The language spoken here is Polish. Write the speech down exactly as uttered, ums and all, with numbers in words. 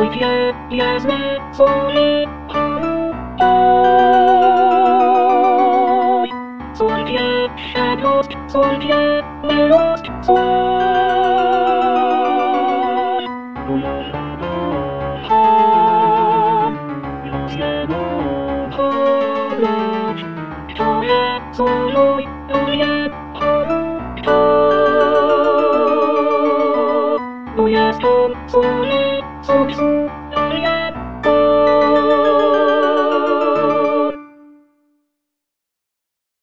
Solfie, jasne, soli, oj. Solfie, światłość, solfie, miłość, sol. To jest soluj, to jest to. To jest to, soli, sol, sol.